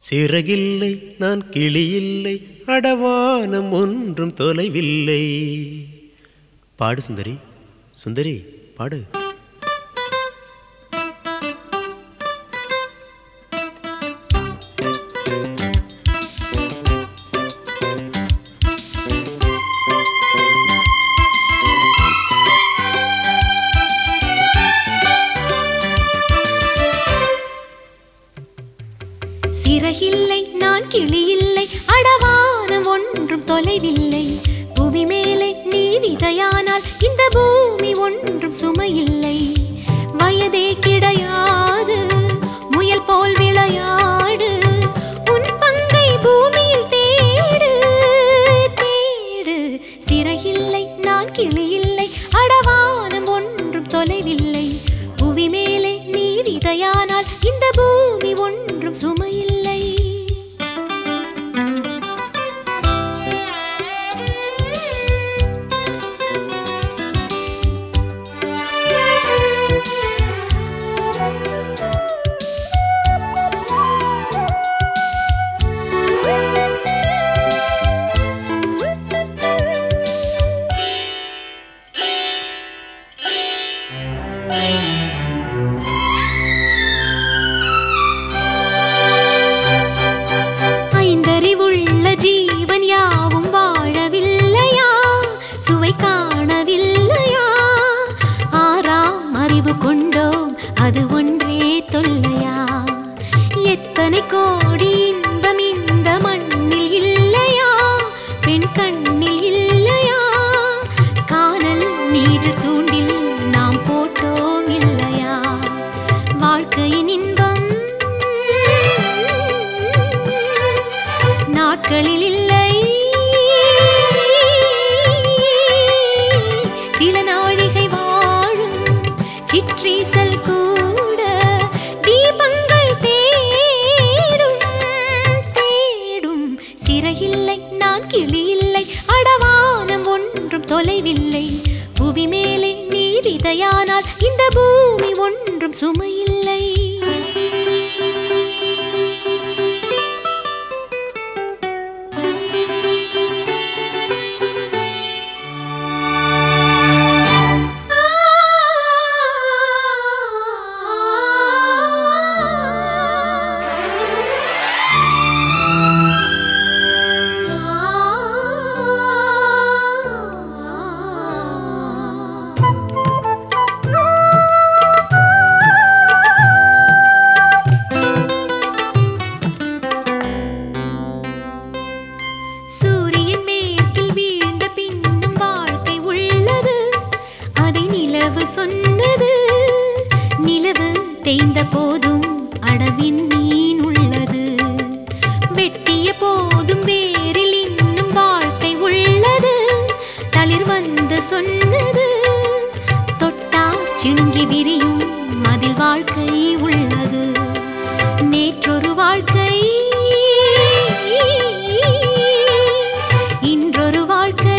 சிறகில்லை நான் கிளியில்லை அடவானம் ஒன்றும் தொலைவில்லை. பாடு சுந்தரி, சுந்தரி பாடு. சிறகில்லை நான் கிளியில்லை அடவானம் ஒன்றும் தொலைவில்லை. புவி மேலே நீ விதையானால் இந்த பூமி ஒன்றும் சுமையில்லை. வயதே கிடையாது முயல் போல் விளையாடு, உன் பங்கை பூமியில் தேடு தேடு. சிறகில்லை நான் கிளியில்லை அடவானம் ஒன்றும் தொலைவில்லை. புவி மேலே நீ விதையானால் இந்த பூமி ஒன்றும் சுமையில்லை. ஐந்தறிவுள்ள ஜீவன் யாவும் வாழவில்லையா? சுவை காணவில்லையா? ஆறாம் அறிவு கொண்டோம் அது ஒன்றே தொல்லையா? எத்தனை கோடி இன்பம் இந்த மண்ணில் இல்லையா? பெண் கண்ணில் இல்லையா? காணல் நீரில் தூண்டில் நாம் போட்டோம் இல்லையா? வாழ்க்கையின் இன்பம் நாட்களில் இல்லை, சில நாழிகை வாழும் சிற்றீசல் கூட தீபங்கள் தேடும் தேடும். சிறகில்லை நான் கிளியில்லை அடவானம் ஒன்றும் தொலைவில்லை. புவி மேலே நீ விதையானால் இந்த பூமி ஒன்றும் சுமையில்லை. சூரியன் மேற்கில் வீழ்ந்த பின்னும் வாழ்க்கை உள்ளது, அதை நிலவு சொன்னது. நிலவு தேய்ந்த போதும் அடவின் மீன் உள்ளது, வெட்டிய போதும் வேரில் இன்னும் வாழ்க்கை உள்ளது. தளிர் வந்து சொன்னது, தொட்டா சிணுங்கி விரியும் அதில் வாழ்க்கை உள்ளது. நேற்றொரு வாழ்க்கை இன்றொரு வாழ்க்கை,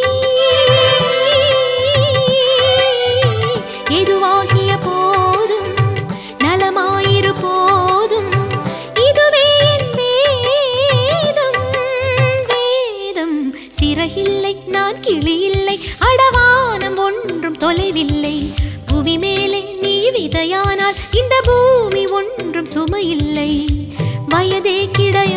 எதுவாகிய போதும் நலமாயிரு போதும் இதுவே என் வேதம் வேதம். சிறகில்லை நான் கிளியில்லை அடவானம் ஒன்றும் தொலைவில்லை. புவி மேலே நீ விதையானால் இந்த பூமி ஒன்றும் சுமையில்லை. வயதே கிடையாது